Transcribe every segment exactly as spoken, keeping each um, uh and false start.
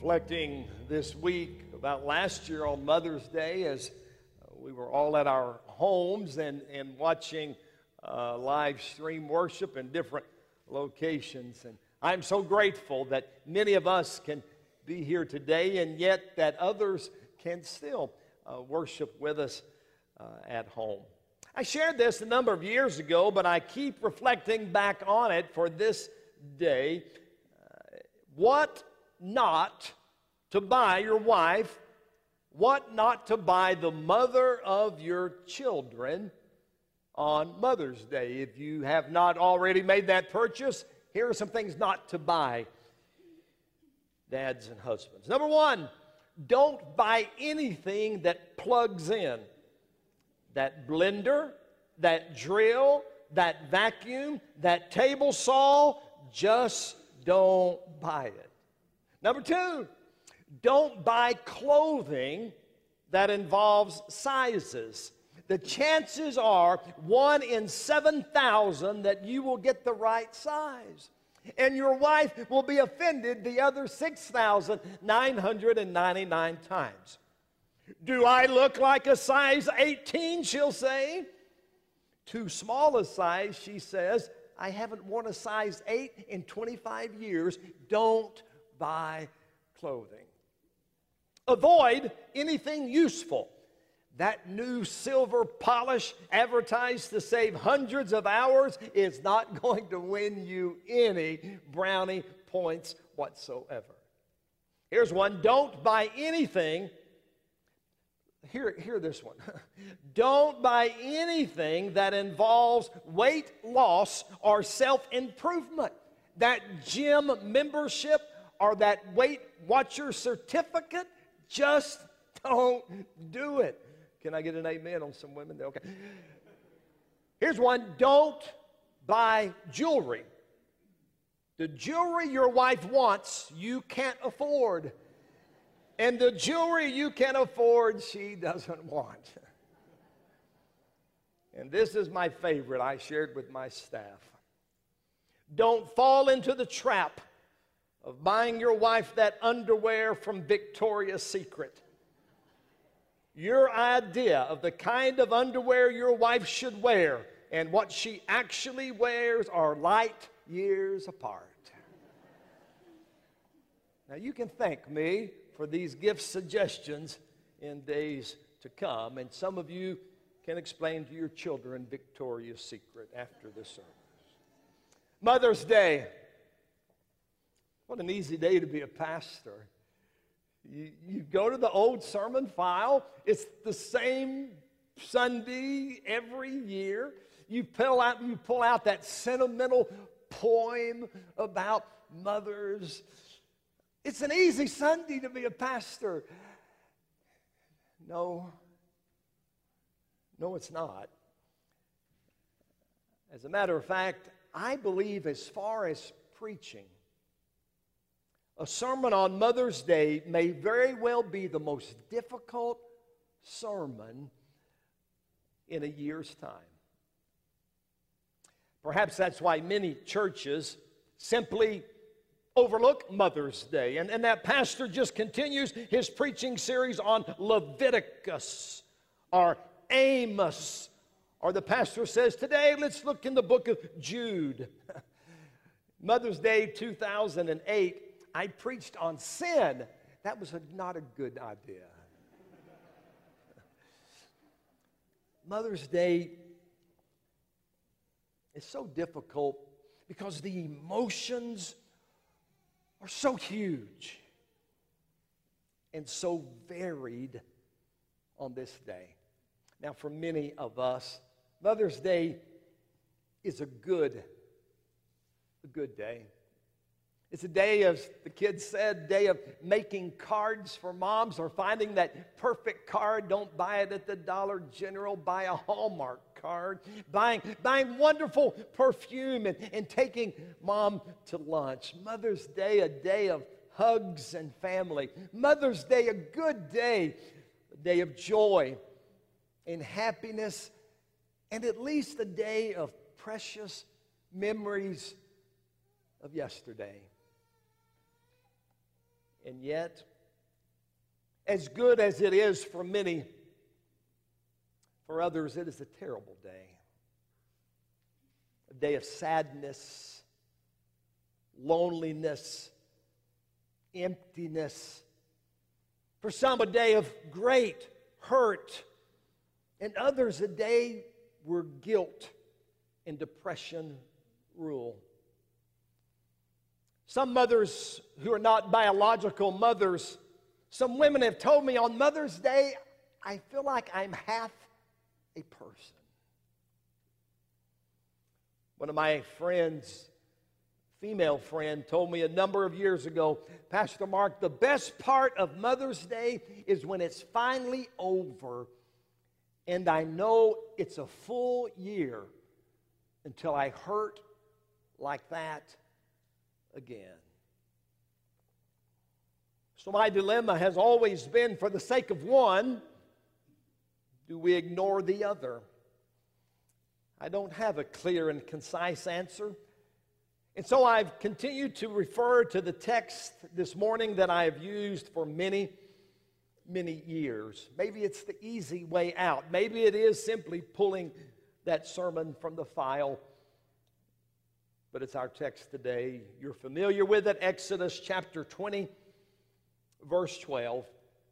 reflecting this week about last year on Mother's Day as uh, we were all at our homes and, and watching uh, live stream worship in different locations. And I'm so grateful that many of us can be here today, and yet that others can still uh, worship with us uh, at home. I shared this a number of years ago, but I keep reflecting back on it for this day. Uh, what not to buy your wife, what not to buy the mother of your children on Mother's Day. If you have not already made that purchase, here are some things not to buy, dads and husbands. Number one, don't buy anything that plugs in. That blender, that drill, that vacuum, that table saw, just don't buy it. Number two, don't buy clothing that involves sizes. The chances are one in seven thousand that you will get the right size. And your wife will be offended the other six thousand nine hundred ninety-nine times. Do I look like a size eighteen, she'll say. Too small a size, she says. I haven't worn a size eight in twenty-five years. Don't buy clothing. Avoid anything useful. That new silver polish advertised to save hundreds of hours is not going to win you any brownie points whatsoever. Here's one. Don't buy anything. Hear, hear this one. Don't buy anything that involves weight loss or self-improvement. That gym membership or that Weight Watcher certificate, just don't do it. Can I get an amen on some women? Okay. Here's one. Don't buy jewelry. The jewelry your wife wants, you can't afford. And the jewelry you can afford, she doesn't want. And this is my favorite I shared with my staff. Don't fall into the trap of buying your wife that underwear from Victoria's Secret. Your idea of the kind of underwear your wife should wear and what she actually wears are light years apart. Now you can thank me for these gift suggestions in days to come, and some of you can explain to your children Victoria's Secret after the service. Mother's Day. What an easy day to be a pastor. You, you go to the old sermon file. It's the same Sunday every year. You pull out, you pull out that sentimental poem about mothers. It's an easy Sunday to be a pastor. No, no, it's not. As a matter of fact, I believe as far as preaching, a sermon on Mother's Day may very well be the most difficult sermon in a year's time. Perhaps that's why many churches simply overlook Mother's Day. And, and that pastor just continues his preaching series on Leviticus or Amos. Or the pastor says, today let's look in the book of Jude. Mother's Day two thousand eight, I preached on sin. That was a, not a good idea. Mother's Day is so difficult because the emotions are so huge and so varied on this day. Now, for many of us, Mother's Day is a good, a good day. It's a day, as the kids said, day of making cards for moms or finding that perfect card. Don't buy it at the Dollar General. Buy a Hallmark card. Buying, buying wonderful perfume and, and taking mom to lunch. Mother's Day, a day of hugs and family. Mother's Day, a good day, a day of joy and happiness, and at least a day of precious memories of yesterday. And yet, as good as it is for many, for others it is a terrible day. A day of sadness, loneliness, emptiness. For some, a day of great hurt, and others, a day where guilt and depression rule. Some mothers who are not biological mothers, some women have told me on Mother's Day, I feel like I'm half a person. One of my friends, female friend, told me a number of years ago, Pastor Mark, the best part of Mother's Day is when it's finally over and I know it's a full year until I hurt like that again. So my dilemma has always been, for the sake of one, do we ignore the other? I don't have a clear and concise answer. And so I've continued to refer to the text this morning that I have used for many, many years. Maybe it's the easy way out. Maybe it is simply pulling that sermon from the file. But it's our text today. You're familiar with it, Exodus chapter twenty, verse twelve.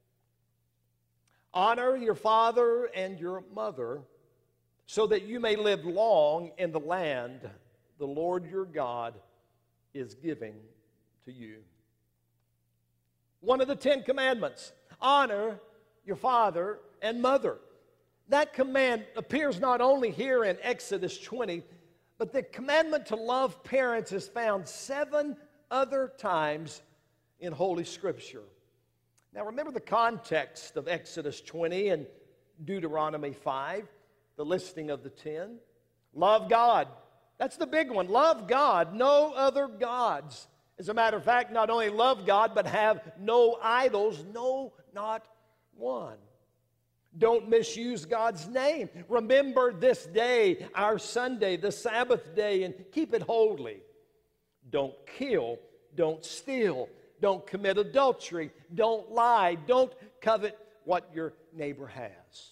Honor your father and your mother, so that you may live long in the land the Lord your God is giving to you. One of the Ten Commandments, honor your father and mother. That command appears not only here in Exodus twenty, but the commandment to love parents is found seven other times in Holy Scripture. Now remember the context of Exodus twenty and Deuteronomy five, the listing of the ten. Love God. That's the big one. Love God, no other gods. As a matter of fact, not only love God, but have no idols, no, not one. Don't misuse God's name. Remember this day, our Sunday, the Sabbath day, and keep it holy. Don't kill, don't steal, don't commit adultery, don't lie, don't covet what your neighbor has.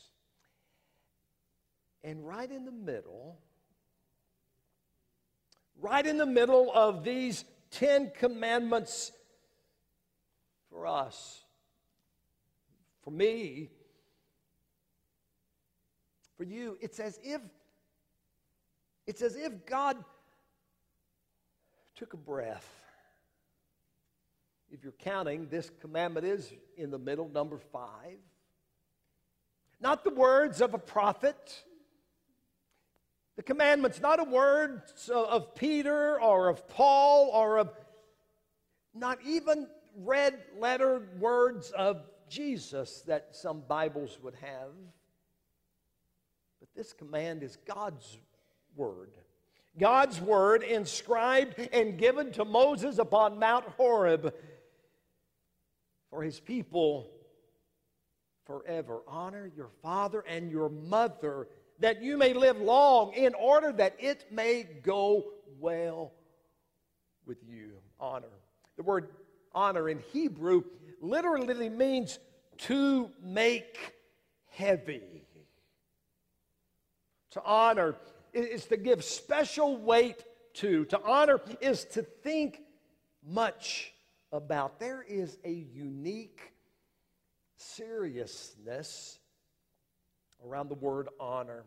And right in the middle, right in the middle of these Ten Commandments for us, for me, for you, it's as if it's as if God took a breath. If you're counting, this commandment is in the middle, number five. Not the words of a prophet. The commandment's not a word of Peter or of Paul or of not even red lettered words of Jesus that some Bibles would have. But this command is God's word. God's word inscribed and given to Moses upon Mount Horeb for his people forever. Honor your father and your mother, that you may live long, in order that it may go well with you. Honor. The word honor in Hebrew literally means to make heavy. To honor is to give special weight to. To honor is to think much about. There is a unique seriousness around the word honor.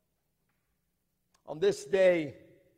On this day,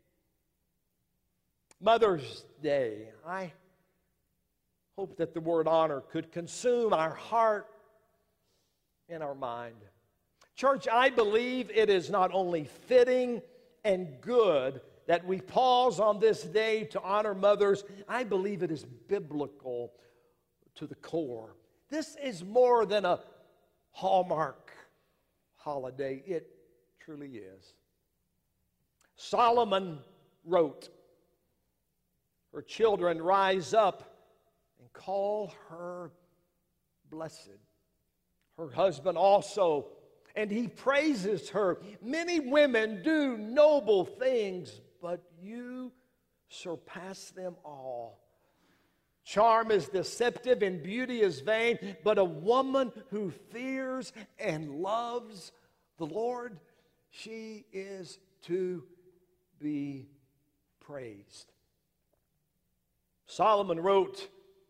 Mother's Day, I hope that the word honor could consume our heart and our mind. Church, I believe it is not only fitting and good that we pause on this day to honor mothers, I believe it is biblical to the core. This is more than a Hallmark holiday. It truly is. Solomon wrote, her children rise up and call her blessed. Her husband also, and he praises her. Many women do noble things, but you surpass them all. Charm is deceptive and beauty is vain, but a woman who fears and loves the Lord, she is to be praised. Solomon wrote,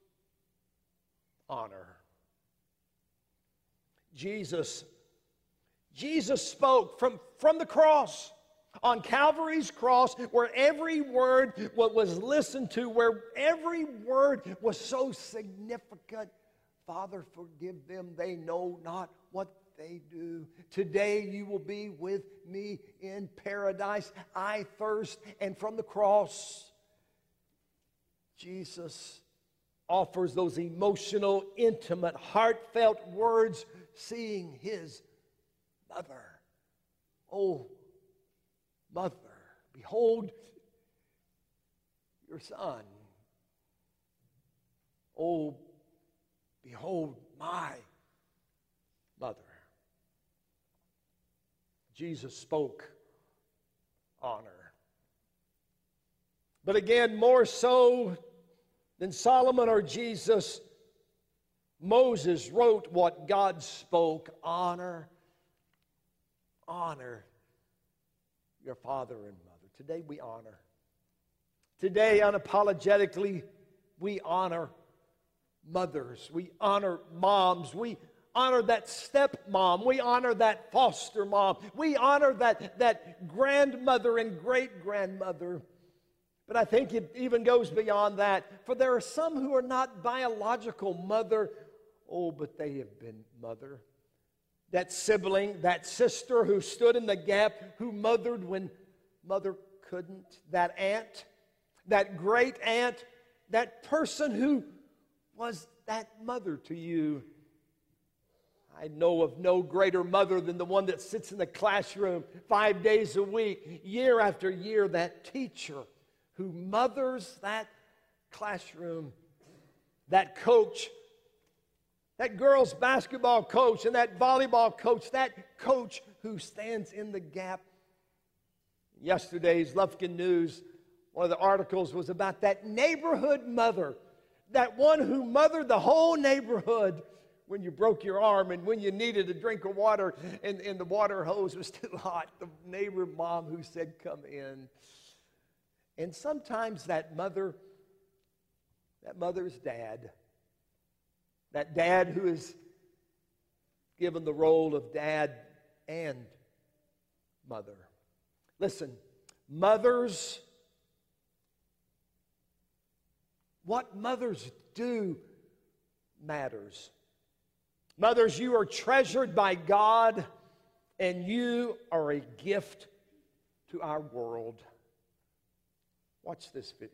honor. Jesus, Jesus spoke from, from the cross. On Calvary's cross, where every word was listened to, where every word was so significant. Father, forgive them. They know not what they do. Today you will be with me in paradise. I thirst. And from the cross, Jesus offers those emotional, intimate, heartfelt words, seeing his mother. Oh, mother, behold your son. Oh, behold my mother. Jesus spoke honor. But again, more so than Solomon or Jesus, Moses wrote what God spoke, honor, honor your father and mother. Today we honor. Today, unapologetically, we honor mothers. We honor moms. We honor that stepmom. We honor that foster mom. We honor that, that grandmother and great-grandmother. But I think it even goes beyond that. For there are some who are not biological mother. Oh, but they have been mother. That sibling, that sister who stood in the gap, who mothered when mother couldn't. That aunt, that great aunt, that person who was that mother to you. I know of no greater mother than the one that sits in the classroom five days a week, year after year, that teacher who mothers that classroom, that coach, that girls' basketball coach and that volleyball coach, that coach who stands in the gap. Yesterday's Lufkin News, one of the articles was about that neighborhood mother, that one who mothered the whole neighborhood when you broke your arm and when you needed a drink of water and, and the water hose was too hot. The neighbor mom who said, come in. And sometimes that mother, that mother's dad, that dad who is given the role of dad and mother. Listen, mothers, what mothers do matters. Mothers, you are treasured by God, and you are a gift to our world. Watch this video.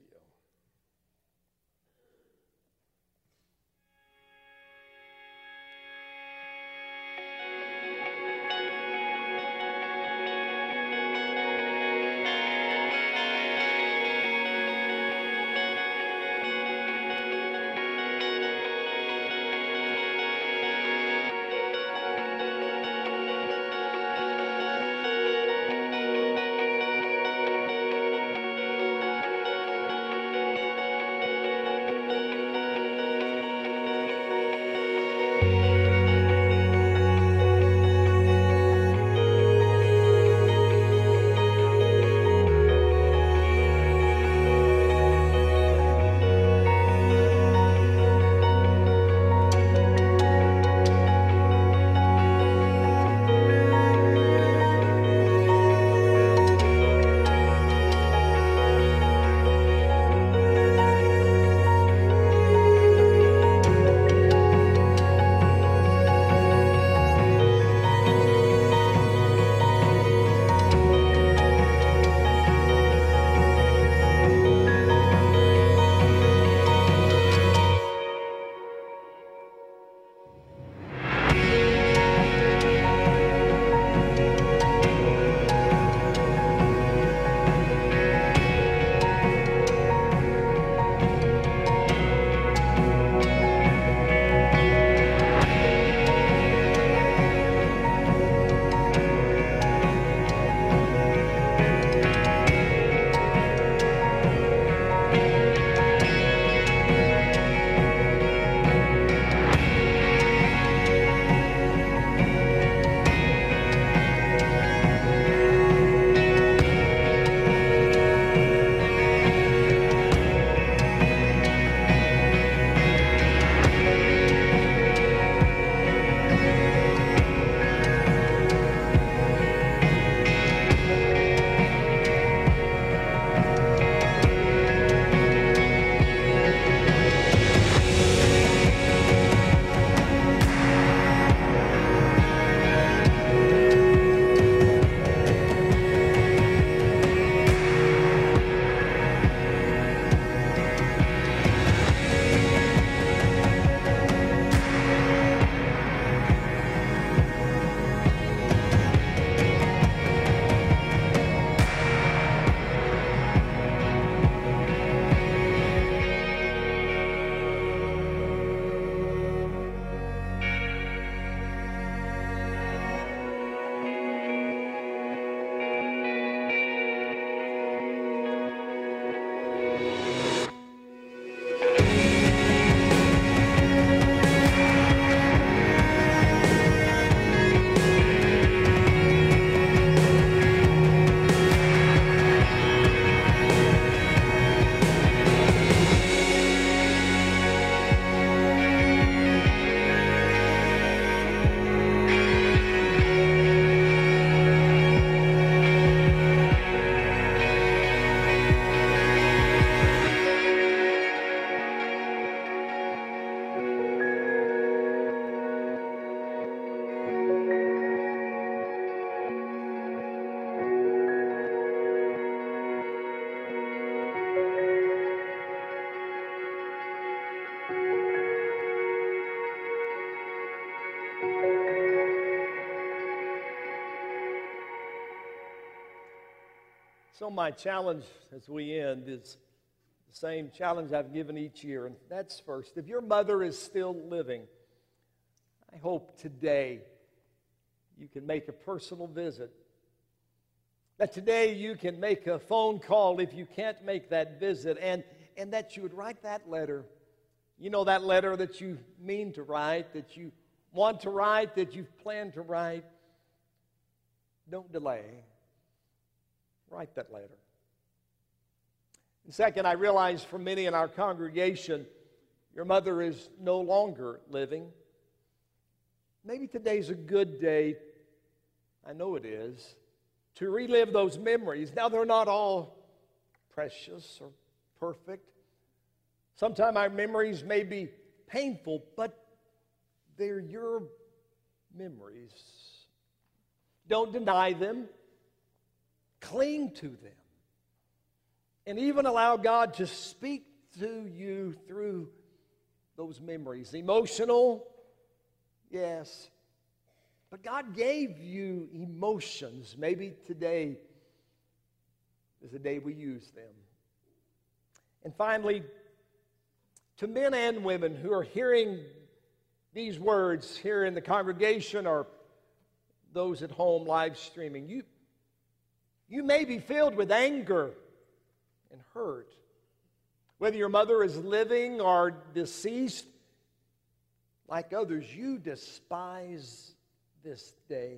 So my challenge as we end is the same challenge I've given each year, and that's first, if your mother is still living, I hope today you can make a personal visit. That today you can make a phone call if you can't make that visit, and, and that you would write that letter. You know, that letter that you mean to write, that you want to write, that you've planned to write. Don't delay. Write that letter. And second, I realize for many in our congregation, your mother is no longer living. Maybe today's a good day, I know it is, to relive those memories. Now, they're not all precious or perfect. Sometimes our memories may be painful, but they're your memories. Don't deny them. Cling to them. And even allow God to speak to you through those memories. Emotional, yes. But God gave you emotions. Maybe today is the day we use them. And finally, to men and women who are hearing these words here in the congregation or those at home live streaming, you, you may be filled with anger and hurt. Whether your mother is living or deceased, like others, you despise this day.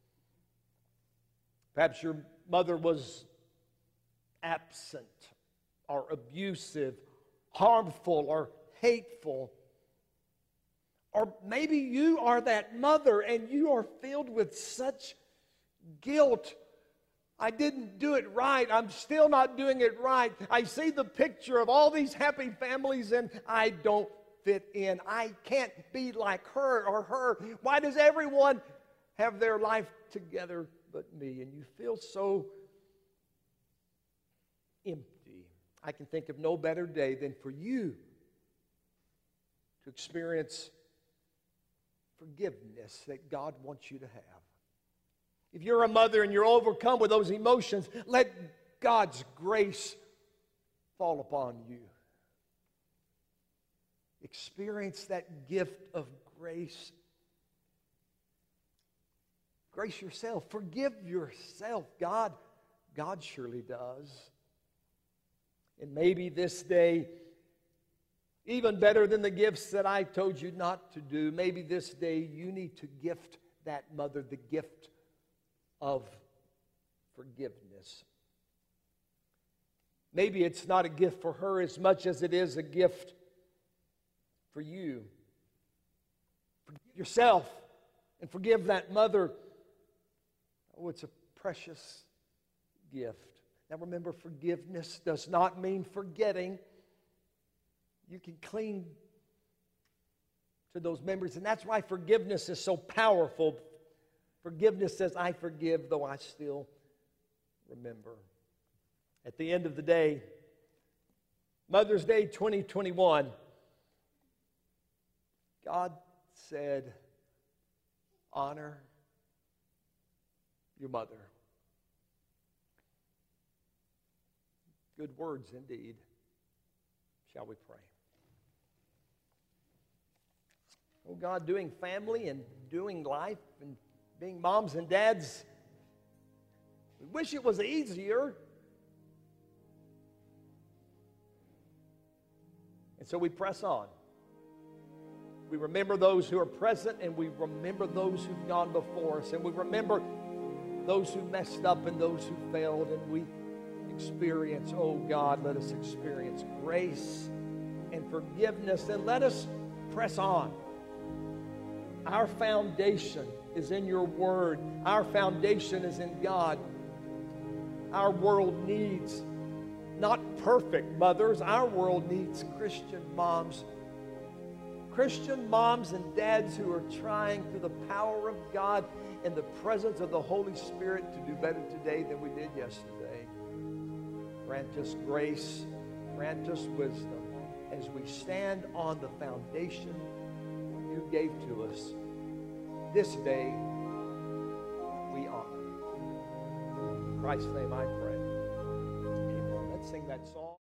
Perhaps your mother was absent or abusive, harmful or hateful. Or maybe you are that mother and you are filled with such guilt. I didn't do it right. I'm still not doing it right. I see the picture of all these happy families and I don't fit in. I can't be like her or her. Why does everyone have their life together but me? And you feel so empty. I can think of no better day than for you to experience forgiveness that God wants you to have. If you're a mother and you're overcome with those emotions, let God's grace fall upon you. Experience that gift of grace. Grace yourself. Forgive yourself. God, God surely does. And maybe this day, even better than the gifts that I told you not to do, maybe this day you need to gift that mother the gift of forgiveness. Maybe it's not a gift for her as much as it is a gift for you. Forgive yourself and forgive that mother. Oh, it's a precious gift. Now remember, forgiveness does not mean forgetting. You can cling to those memories, and that's why forgiveness is so powerful. Forgiveness says, I forgive, though I still remember. At the end of the day, Mother's Day twenty twenty-one, God said, honor your mother. Good words indeed. Shall we pray? Oh God, doing family and doing life and being moms and dads, we wish it was easier. And so we press on. We remember those who are present, and we remember those who've gone before us, and we remember those who messed up and those who failed, and we experience, oh God, let us experience grace and forgiveness, and let us press on. Our foundation is in your word. Our foundation is in God. Our world needs not perfect mothers. Our world needs Christian moms. Christian moms and dads who are trying through the power of God and the presence of the Holy Spirit to do better today than we did yesterday. Grant us grace. Grant us wisdom as we stand on the foundation you gave to us. This day we honor. In Christ's name I pray. sing that song.